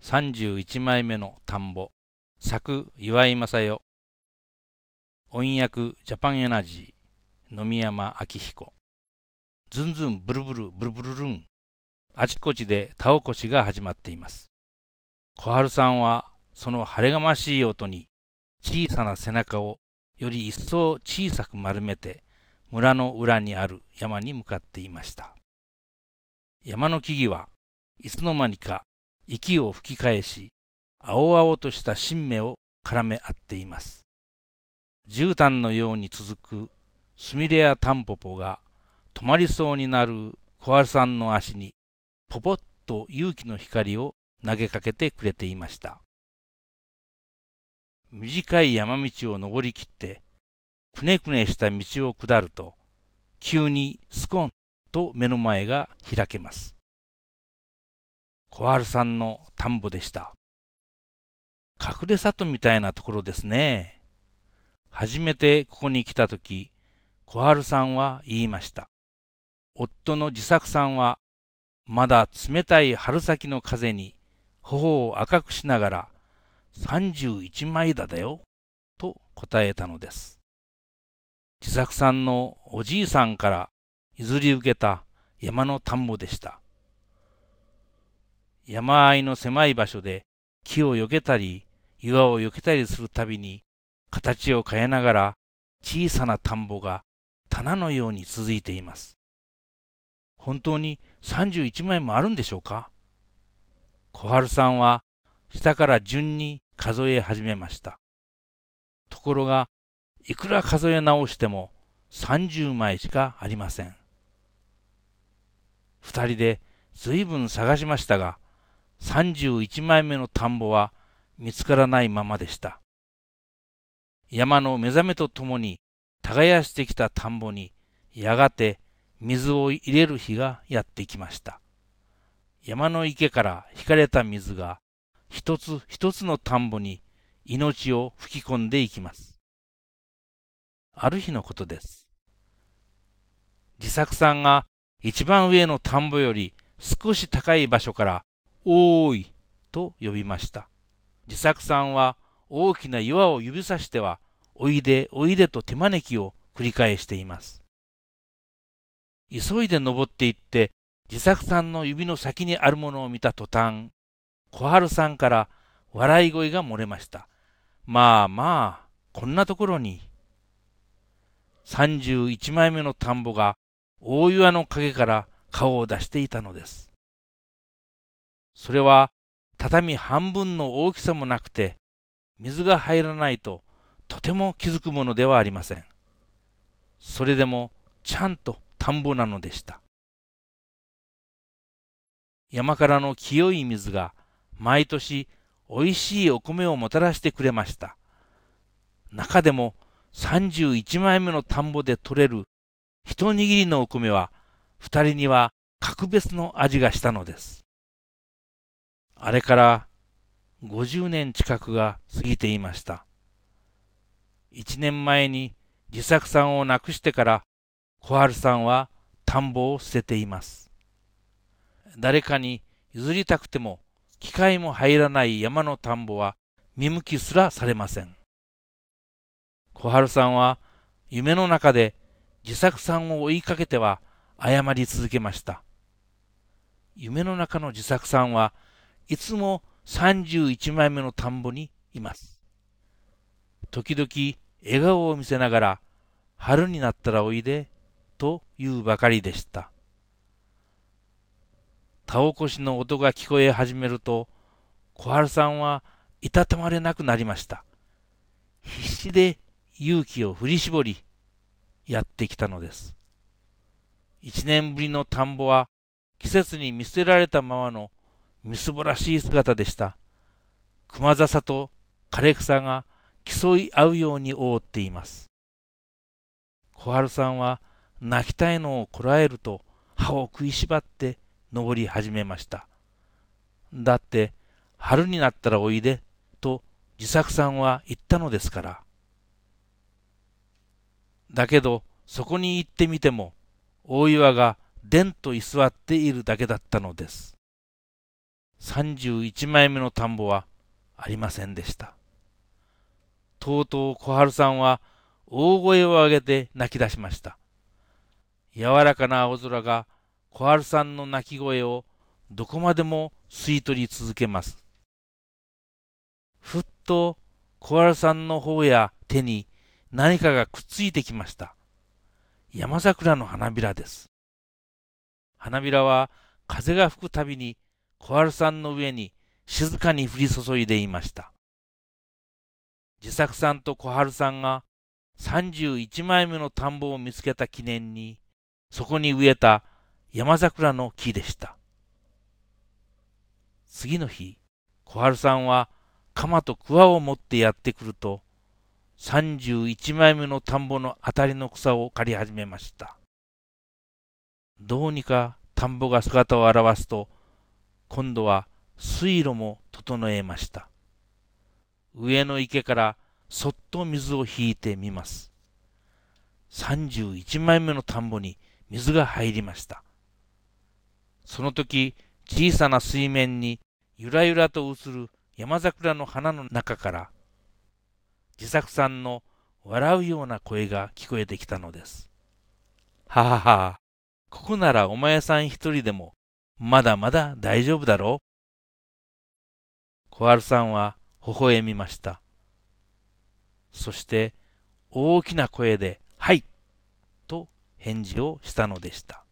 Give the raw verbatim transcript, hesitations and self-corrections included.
さんじゅういちまいめの田んぼ。作岩井正代。音訳ジャパンエナジー野見山明彦。ズンズンブルブルブルブルルン。あちこちで田起こしが始まっています。小春さんはその晴れがましい音に小さな背中をより一層小さく丸めて村の裏にある山に向かっていました。山の木々はいつの間にか息を吹き返し、青々とした新芽を絡め合っています。絨毯のように続くスミレやタンポポが止まりそうになる小春さんの足にポポッと勇気の光を投げかけてくれていました。短い山道を登りきってくねくねした道を下ると、急にスコンと目の前が開けます。小春さんの田んぼでした。隠れ里みたいなところですね。初めてここに来たとき、小春さんは言いました。夫の自作さんは、まだ冷たい春先の風に頬を赤くしながら、さんじゅういちまいだだよ、と答えたのです。自作さんのおじいさんから譲り受けた山の田んぼでした。山あいの狭い場所で木を避けたり岩を避けたりするたびに形を変えながら小さな田んぼが棚のように続いています。本当にさんじゅういちまいもあるんでしょうか？小春さんは下から順に数え始めました。ところがいくら数え直してもさんじゅうまいしかありません。二人でずいぶん探しましたが、さんじゅういちまいめの田んぼは見つからないままでした。山の目覚めとともに耕してきた田んぼにやがて水を入れる日がやってきました。山の池から引かれた水が一つ一つの田んぼに命を吹き込んでいきます。ある日のことです。自作さんが一番上の田んぼより少し高い場所からおーいと呼びました。自作さんは大きな岩を指さしてはおいでおいでと手招きを繰り返しています。急いで登っていって自作さんの指の先にあるものを見た途端、小春さんから笑い声が漏れました。まあまあ、こんなところに。さんじゅういちまいめの田んぼが大岩の陰から顔を出していたのです。それは畳半分の大きさもなくて、水が入らないととても気づくものではありません。それでもちゃんと田んぼなのでした。山からの清い水が毎年おいしいお米をもたらしてくれました。中でもさんじゅういちまいめの田んぼで取れる一握りのお米は二人には格別の味がしたのです。あれからごじゅうねん近くが過ぎていました。一年前に自作さんを亡くしてから小春さんは田んぼを捨てています。誰かに譲りたくても機械も入らない山の田んぼは見向きすらされません。小春さんは夢の中で自作さんを追いかけては謝り続けました。夢の中の自作さんはいつもさんじゅういちまいめの田んぼにいます。時々笑顔を見せながら春になったらおいでと言うばかりでした。田起こしの音が聞こえ始めると小春さんはいたたまれなくなりました。必死で勇気を振り絞りやってきたのです。一年ぶりの田んぼは季節に見捨てられたままのみすぼらしい姿でした。熊笹と枯れ草が競い合うように覆っています。小春さんは泣きたいのをこらえると歯を食いしばって登り始めました。だって春になったらおいでと自作さんは言ったのですから。だけどそこに行ってみても大岩がでんと居座っているだけだったのです。 さんじゅういちまいめの田んぼはありませんでした。とうとう小春さんは大声を上げて泣き出しました。柔らかな青空が小春さんの泣き声をどこまでも吸い取り続けます。ふっと小春さんの方や手に何かがくっついてきました。山桜の花びらです。花びらは風が吹くたびに小春さんの上に静かに降り注いでいました。自作さんと小春さんがさんじゅういちまいめの田んぼを見つけた記念に、そこに植えた山桜の木でした。次の日、小春さんは鎌と桑を持ってやってくると、さんじゅういちまいめの田んぼのあたりの草を刈り始めました。どうにか田んぼが姿を現すと、今度は水路も整えました。上の池からそっと水を引いてみます。さんじゅういちまいめの田んぼに水が入りました。その時、小さな水面にゆらゆらと映る山桜の花の中から、自作さんの笑うような声が聞こえてきたのです。ははは、ここならお前さん一人でもまだまだ大丈夫だろう。小春さんは微笑みました。そして大きな声で、はいと返事をしたのでした。